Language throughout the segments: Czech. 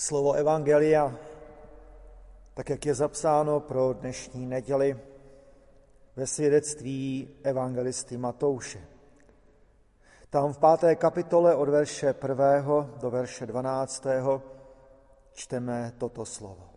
Slovo evangelia, tak jak je zapsáno pro dnešní neděli ve svědectví evangelisty Matouše. Tam v 5. kapitole od verše 1. do verše 12. čteme toto slovo.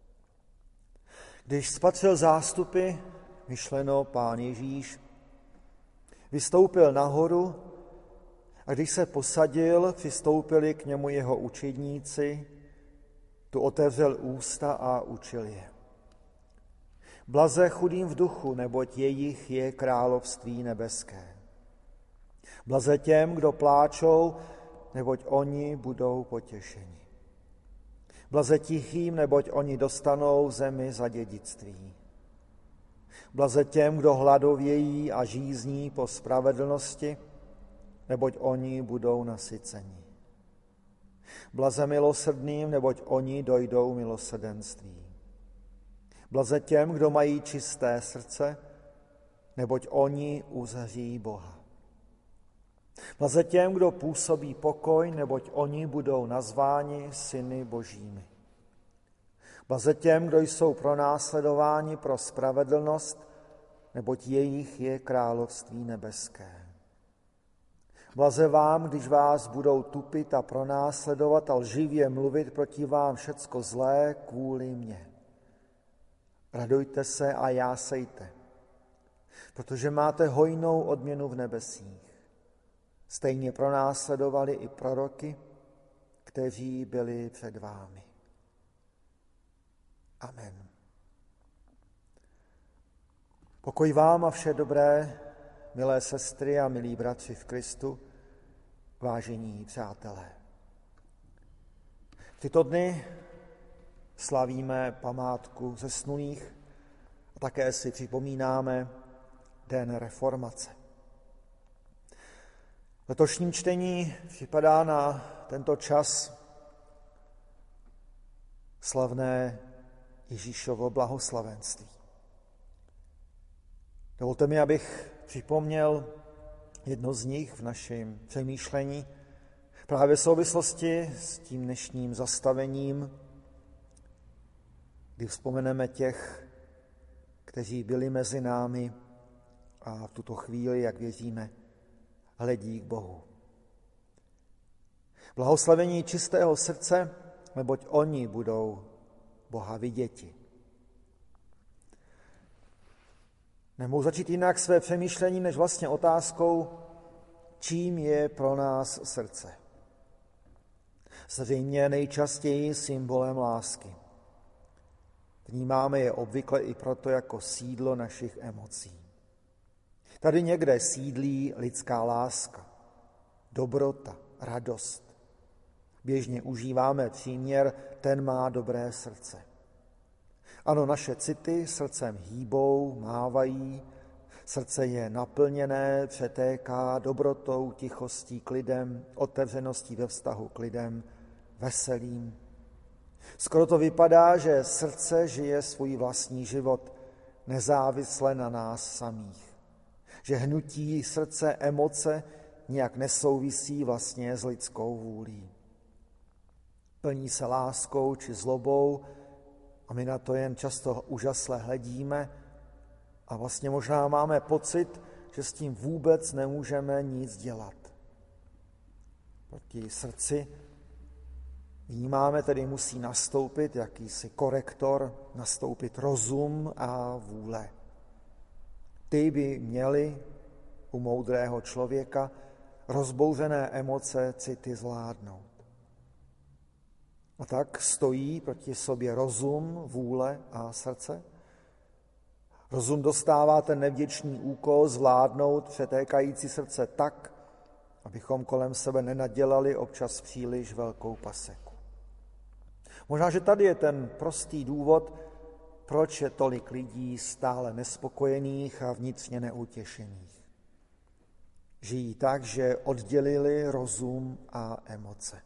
Když spatřil zástupy, myšleno Pán Ježíš, vystoupil nahoru a když se posadil, přistoupili k němu jeho učedníci, tu otevřel ústa a učil je. Blaze chudým v duchu, neboť jejich je království nebeské. Blaze těm, kdo pláčou, neboť oni budou potěšeni. Blaze tichým, neboť oni dostanou zemi za dědictví. Blaze těm, kdo hladovějí a žízní po spravedlnosti, neboť oni budou nasyceni. Blaze milosrdným, neboť oni dojdou milosrdenství. Blaze těm, kdo mají čisté srdce, neboť oni uzří Boha. Blaze těm, kdo působí pokoj, neboť oni budou nazváni syny božími. Blaze těm, kdo jsou pronásledováni pro spravedlnost, neboť jejich je království nebeské. Blaze vám, když vás budou tupit a pronásledovat a lživě mluvit proti vám všecko zlé kvůli mně. Radujte se a jásejte, protože máte hojnou odměnu v nebesích. Stejně pronásledovali i proroky, kteří byli před vámi. Amen. Pokoj vám a vše dobré, milé sestry a milí bratři v Kristu, vážení přátelé. V tyto dny slavíme památku zesnulých a také si připomínáme Den reformace. Letošním čtení připadá na tento čas slavné Ježíšovo blahoslavenství. Dovolte mi, abych připomněl jedno z nich v našem přemýšlení právě v souvislosti s tím dnešním zastavením, kdy vzpomeneme těch, kteří byli mezi námi a v tuto chvíli, jak věříme, hledí k Bohu. Blahoslavení čistého srdce, neboť oni budou Boha viděti. Nemohu začít jinak své přemýšlení, než vlastně otázkou, čím je pro nás srdce. Zřejmě nejčastěji symbolem lásky. Vnímáme je obvykle i proto jako sídlo našich emocí. Tady někde sídlí lidská láska, dobrota, radost. Běžně užíváme příměr, ten má dobré srdce. Ano, naše city srdcem hýbou, mávají, srdce je naplněné, přetéká dobrotou, tichostí k lidem, otevřeností ve vztahu k lidem, veselím. Skoro to vypadá, že srdce žije svůj vlastní život, nezávisle na nás samých. Že hnutí srdce, emoce nijak nesouvisí vlastně s lidskou vůlí. Plní se láskou či zlobou a my na to jen často úžasle hledíme a vlastně možná máme pocit, že s tím vůbec nemůžeme nic dělat. Proti srdci vnímáme, tedy musí nastoupit jakýsi korektor, nastoupit rozum a vůle. Ty by měly u moudrého člověka rozbouřené emoce, city zvládnout. A tak stojí proti sobě rozum, vůle a srdce. Rozum dostává ten nevděčný úkol zvládnout přetékající srdce tak, abychom kolem sebe nenadělali občas příliš velkou paseku. Možná, že tady je ten prostý důvod, proč je tolik lidí stále nespokojených a vnitřně neutěšených. Žijí tak, že oddělili rozum a emoce.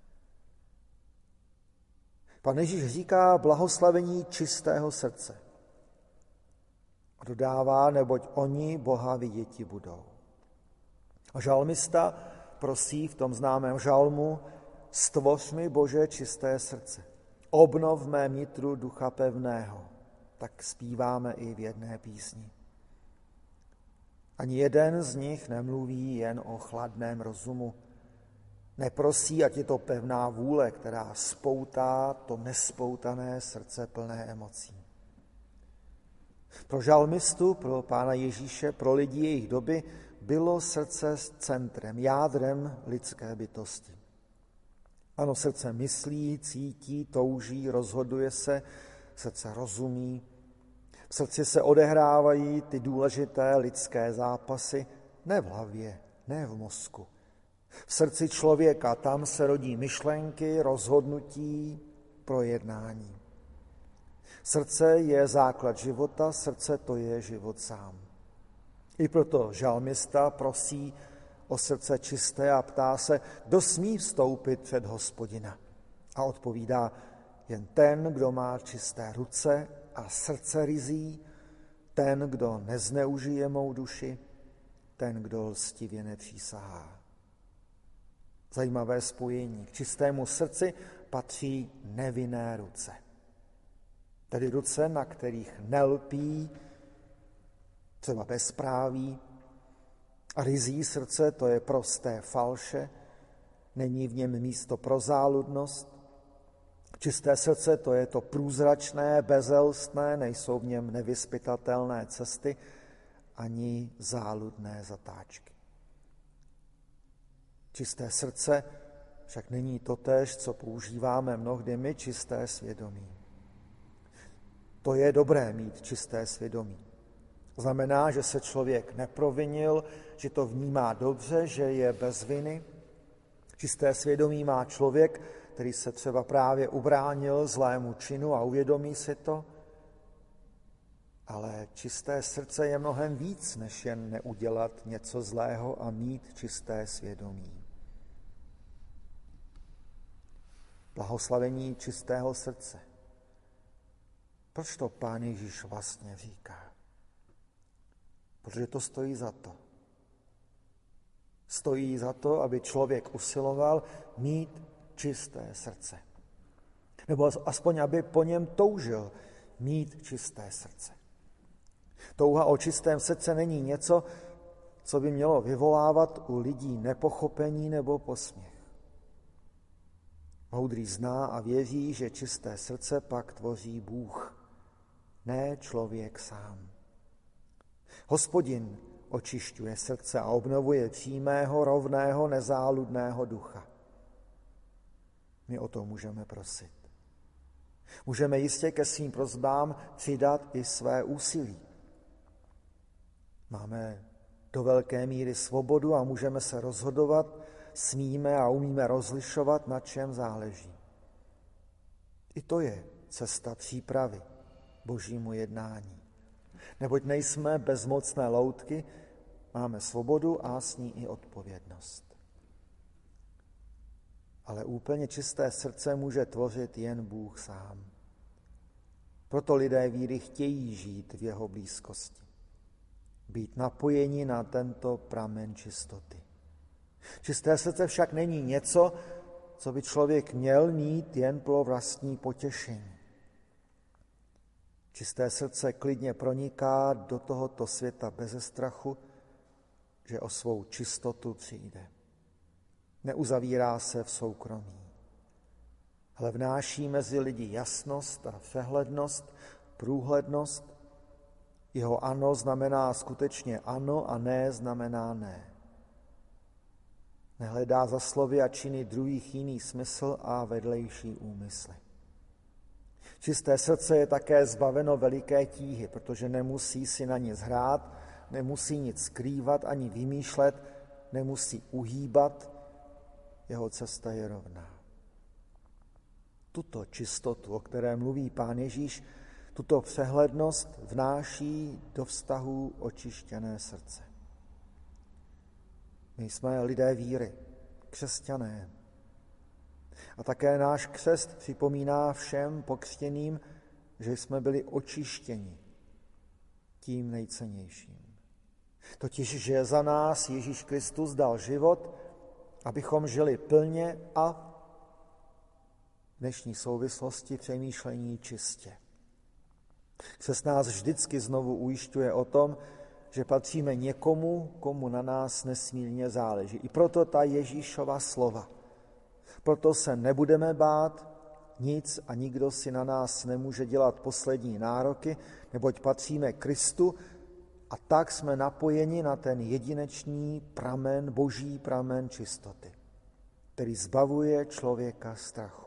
Pan Ježíš říká blahoslavení čistého srdce. A dodává, neboť oni Boha viděti budou. A žalmista prosí v tom známém žalmu, stvoř mi, Bože, čisté srdce. Obnov v mém nitru ducha pevného. Tak zpíváme i v jedné písni. Ani jeden z nich nemluví jen o chladném rozumu. Neprosí, ať je to pevná vůle, která spoutá to nespoutané srdce plné emocí. Pro žalmistu, pro Pána Ježíše, pro lidi jejich doby bylo srdce centrem, jádrem lidské bytosti. Ano, srdce myslí, cítí, touží, rozhoduje se, srdce rozumí. V srdci se odehrávají ty důležité lidské zápasy, ne v hlavě, ne v mozku. V srdci člověka, tam se rodí myšlenky, rozhodnutí, projednání. Srdce je základ života, srdce to je život sám. I proto žalmista prosí o srdce čisté a ptá se, kdo smí vstoupit před Hospodina. A odpovídá, jen ten, kdo má čisté ruce a srdce ryzí, ten, kdo nezneužije mou duši, ten, kdo lstivě nepřísahá. Zajímavé spojení. K čistému srdci patří nevinné ruce. Tedy ruce, na kterých nelpí třeba bezpráví, a ryzí srdce, to je prosté falše, není v něm místo pro záludnost. Čisté srdce, to je to průzračné, bezelstné, nejsou v něm nevyzpytatelné cesty ani záludné zatáčky. Čisté srdce však není totéž, co používáme mnohdy my, čisté svědomí. To je dobré mít čisté svědomí. Znamená, že se člověk neprovinil, že to vnímá dobře, že je bez viny. Čisté svědomí má člověk, který se třeba právě ubránil zlému činu a uvědomí si to. Ale čisté srdce je mnohem víc, než jen neudělat něco zlého a mít čisté svědomí. Blahoslavení čistého srdce. Proč to Pán Ježíš vlastně říká? Protože to stojí za to. Stojí za to, aby člověk usiloval mít čisté srdce. Nebo aspoň, aby po něm toužil mít čisté srdce. Touha o čistém srdce není něco, co by mělo vyvolávat u lidí nepochopení nebo posměch. Moudrý zná a věří, že čisté srdce pak tvoří Bůh, ne člověk sám. Hospodin očišťuje srdce a obnovuje přímého, rovného, nezáludného ducha. My o to můžeme prosit. Můžeme jistě ke svým prosbám přidat i své úsilí. Máme do velké míry svobodu a můžeme se rozhodovat, smíme a umíme rozlišovat, na čem záleží. I to je cesta přípravy Božímu jednání. Neboť nejsme bezmocné loutky, máme svobodu a s ní i odpovědnost. Ale úplně čisté srdce může tvořit jen Bůh sám. Proto lidé víry chtějí žít v jeho blízkosti. Být napojeni na tento pramen čistoty. Čisté srdce však není něco, co by člověk měl mít jen pro vlastní potěšení. Čisté srdce klidně proniká do tohoto světa beze strachu, že o svou čistotu přijde. Neuzavírá se v soukromí, ale vnáší mezi lidi jasnost a přehlednost, průhlednost. Jeho ano znamená skutečně ano a ne znamená ne. Nehledá za slovy a činy druhých jiný smysl a vedlejší úmysly. Čisté srdce je také zbaveno veliké tíhy, protože nemusí si na nic hrát, nemusí nic skrývat ani vymýšlet, nemusí uhýbat, jeho cesta je rovná. Tuto čistotu, o které mluví Pán Ježíš, tuto přehlednost vnáší do vztahu očištěné srdce. My jsme lidé víry, křesťané. A také náš křest připomíná všem pokřtěným, že jsme byli očištěni tím nejcennějším. Totiž, že za nás Ježíš Kristus dal život, abychom žili plně a dnešní souvislosti přemýšlení čistě. Se nás vždycky znovu ujišťuje o tom, že patříme někomu, komu na nás nesmírně záleží. I proto ta Ježíšova slova. Proto se nebudeme bát, nic a nikdo si na nás nemůže dělat poslední nároky, neboť patříme Kristu a tak jsme napojeni na ten jedinečný pramen, boží pramen čistoty, který zbavuje člověka strachu.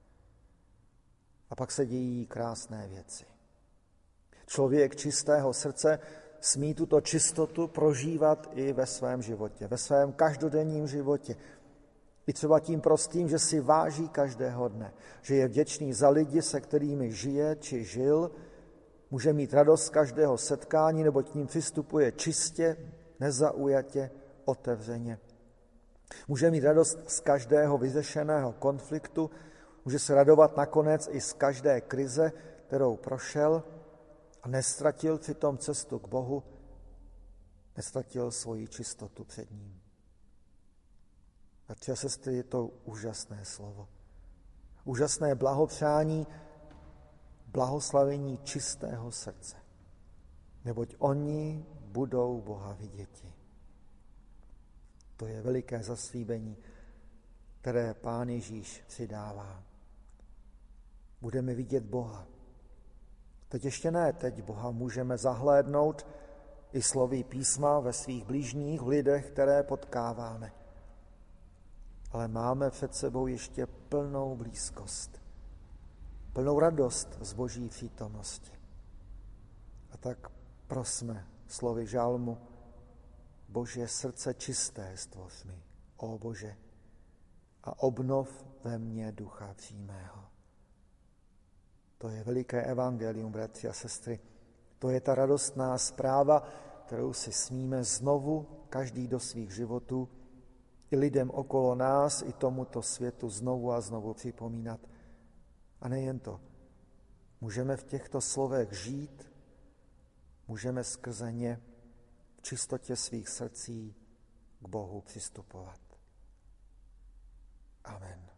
A pak se dějí krásné věci. Člověk čistého srdce smí tuto čistotu prožívat i ve svém životě, ve svém každodenním životě. I třeba tím prostým, že si váží každého dne, že je vděčný za lidi, se kterými žije či žil, může mít radost z každého setkání, nebo k ním přistupuje čistě, nezaujatě, otevřeně. Může mít radost z každého vyřešeného konfliktu, může se radovat nakonec i z každé krize, kterou prošel a nestratil přitom cestu k Bohu, nestratil svoji čistotu před ním. Bratři a sestry, je to úžasné slovo. Úžasné blahopřání, blahoslavení čistého srdce. Neboť oni budou Boha viděti. To je veliké zaslíbení, které Pán Ježíš přidává. Budeme vidět Boha. Teď ještě ne, teď Boha můžeme zahlédnout i slovy písma ve svých blížních, v lidech, které potkáváme. Ale máme před sebou ještě plnou blízkost, plnou radost z Boží přítomnosti. A tak prosme slovy žalmu: Bože, srdce čisté stvoř mi, ó Bože, a obnov ve mně ducha přímého. To je veliké evangelium, bratři a sestry. To je ta radostná zpráva, kterou si smíme znovu každý do svých životů i lidem okolo nás, i tomuto světu znovu a znovu připomínat. A nejen to. Můžeme v těchto slovech žít, můžeme skrze ně v čistotě svých srdcí k Bohu přistupovat. Amen.